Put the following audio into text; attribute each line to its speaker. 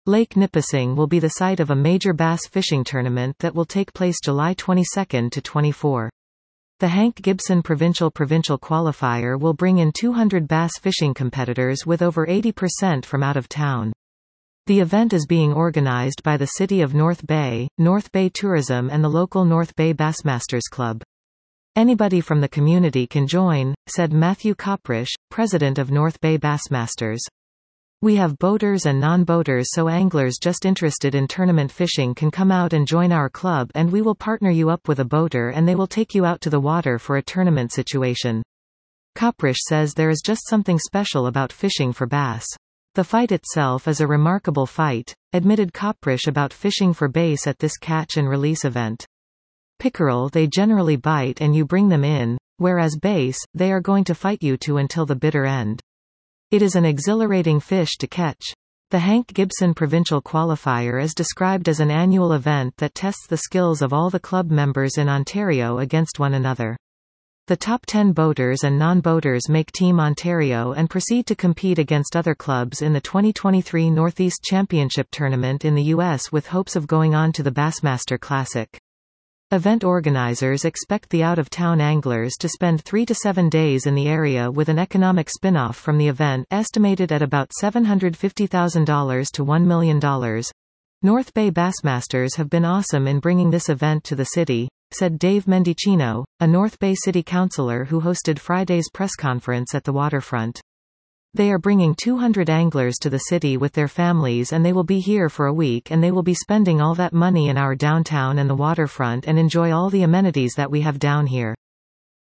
Speaker 1: Lake Nipissing will be the site of a major bass fishing tournament that will take place July 22 to 24. The Hank Gibson Provincial qualifier will bring in 200 bass fishing competitors with over 80% from out of town. The event is being organized by the City of North Bay Tourism and the local North Bay Bassmasters Club. Anybody from the community can join, said Matthew Koprish, president of North Bay Bassmasters. We have boaters and non-boaters, so anglers just interested in tournament fishing can come out and join our club, and we will partner you up with a boater and they will take you out to the water for a tournament situation. Koprish says there is just something special about fishing for bass. The fight itself is a remarkable fight, admitted Koprish about fishing for bass at this catch and release event. Pickerel they generally bite and you bring them in, whereas bass, they are going to fight you to until the bitter end. It is an exhilarating fish to catch. The Hank Gibson Provincial Qualifier is described as an annual event that tests the skills of all the club members in Ontario against one another. The top 10 boaters and non-boaters make Team Ontario and proceed to compete against other clubs in the 2023 Northeast Championship Tournament in the U.S. with hopes of going on to the Bassmaster Classic. Event organizers expect the out-of-town anglers to spend 3 to 7 days in the area with an economic spin-off from the event estimated at about $750,000 to $1 million. North Bay Bassmasters have been awesome in bringing this event to the city, said Dave Mendicino, a North Bay city councillor who hosted Friday's press conference at the waterfront. They are bringing 200 anglers to the city with their families and they will be here for a week and they will be spending all that money in our downtown and the waterfront and enjoy all the amenities that we have down here.